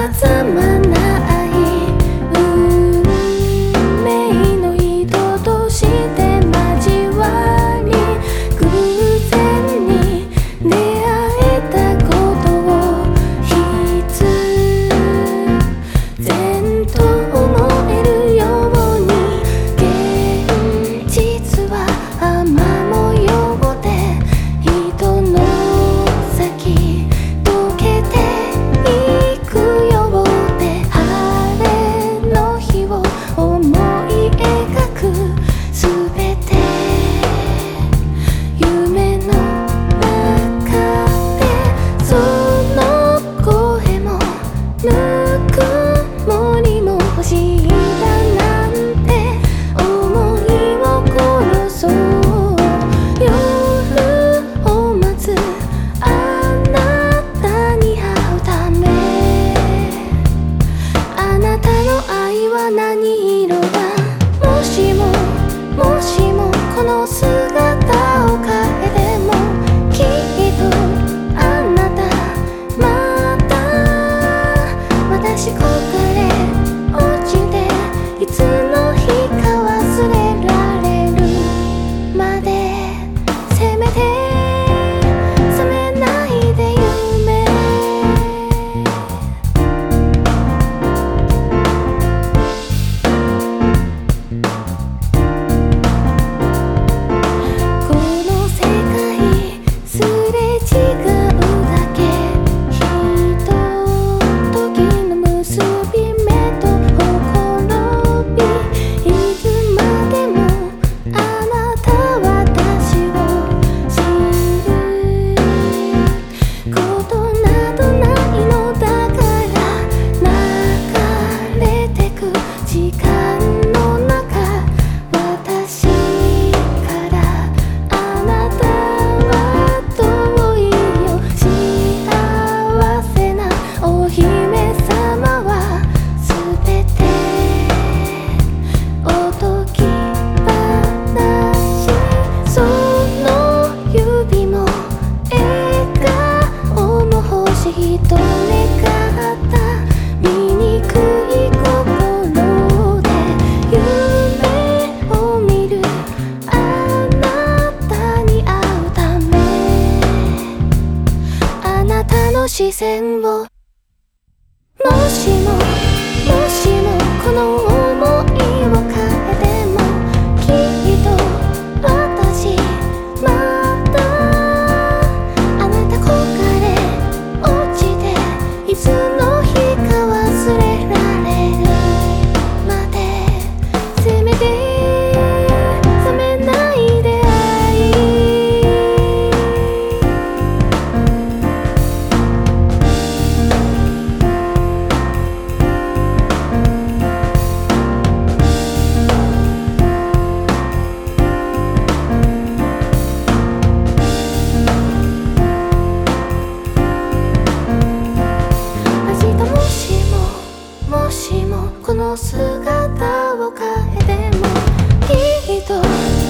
ざまない運命の人として交わり、偶然に出会えたことを必然と思えるように、現実は雨模様で人の先溶けていくようで、晴れの日を思い描くすべて夢の中で、その声もぬくもりも欲しいだなんて思いを殺そう。夜を待つあなたに会うため、あなたの愛は何色だ。もしももしもこの姿を変えても、きっとあなたまた私焦がれ落ちて、いつの日か忘れられるまで、せめて覚めないで夢。この世界すれ違うだけ、ひとときの結び目とほころび、いつまでもあなたは私を知ることなどないのだから、流れてく時間の中、私からあなたは遠いよ。幸せなお姫様はすべておとぎ話、その指も笑顔も星ひと願った醜い心で、夢を見るあなたに会うため、あなたの視線を、もしももしもこの想いを変えても、きっと私またあなた焦がれ落ちて、いつの日か忘れられるまで、せめて覚めないで愛。明日もしももしもこの姿を変えても、きっと